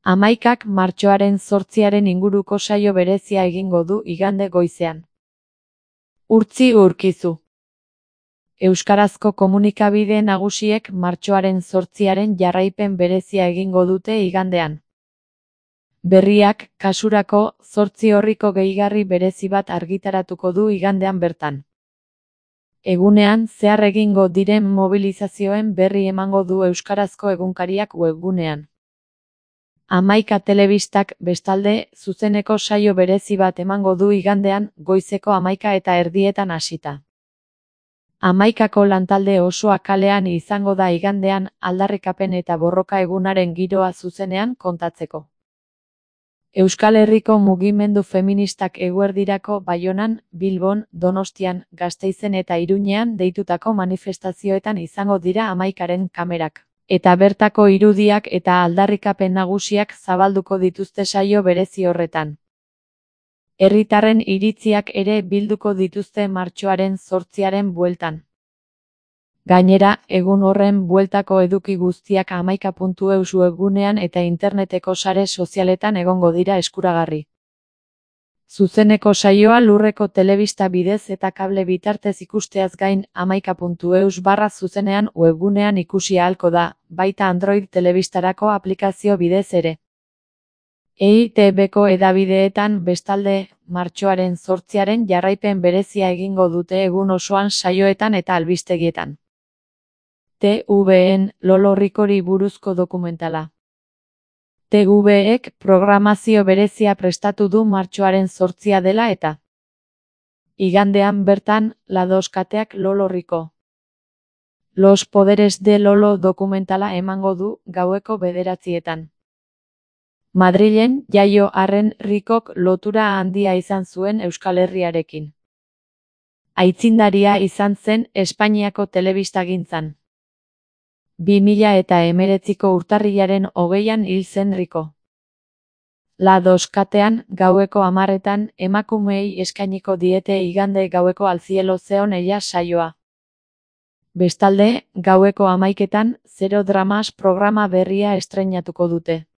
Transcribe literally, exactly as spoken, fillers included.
Hamaikak martxoaren zortziaren inguruko saio berezia egingo du igande goizean. Urtzi Urkizu. Euskarazko komunikabide nagusiek martxoaren zortziaren jarraipen berezia egingo dute igandean. Berriak, kasurako, zortzi orriko gehigarri berezi bat argitaratuko du igandean bertan. Egunean, zehar egingo diren mobilizazioen berri emango du euskarazko egunkariak webgunean. Hamaika telebistak, bestalde, zuzeneko saio berezi bat emango du igandean, goizeko hamaika eta erdietan hasita. Hamaikako lantalde osoa kalean izango da igandean, aldarrikapen eta borroka egunaren giroa zuzenean kontatzeko. Euskal Herriko mugimendu feministak eguerdirako Baionan, Bilbon, Donostian, Gasteizen eta Iruñean deitutako manifestazioetan izango dira hamaikaren kamerak, eta bertako irudiak eta aldarrikapen nagusiak zabalduko dituzte saio berezi horretan. Herritarren iritziak ere bilduko dituzte martxoaren zortziaren bueltan. Gainera, egun horren bueltako eduki guztiak hamaika puntu eus webgunean eta interneteko sare sozialetan egongo dira eskuragarri. Zuzeneko saioa lurreko telebista bidez eta kable bitartez ikusteaz gain hamaika puntu eus barra zuzenean webgunean ikusi ahalko da, baita Android telebistarako aplikazio bidez ere. E I Te Beko hedabideetan bestalde, martxoaren zortziaren jarraipen berezia egingo dute egun osoan saioetan eta albistegietan. T V en Lolo Ricori buruzko dokumentala. T V ek programazio berezia prestatu du martxoaren zortzia dela eta. Igandean bertan, La dos kateak Lolo Rico. Los poderes de Lolo dokumentala emango du gaueko bederatzietan. Madrilen, jaio arren Ricok lotura handia izan zuen Euskal Herriarekin. Aitzindaria izan zen Espainiako telebistagintzan. bi mila eta hemeretziko urtarrilaren hogeian hil zen Rico. La dos katean, gaueko hamarretan, emakumeei eskainiko diete igande gaueko Al cielo zeon ella saioa. Bestalde, gaueko hamaiketan, Zero Dramas programa berria estreinatuko dute.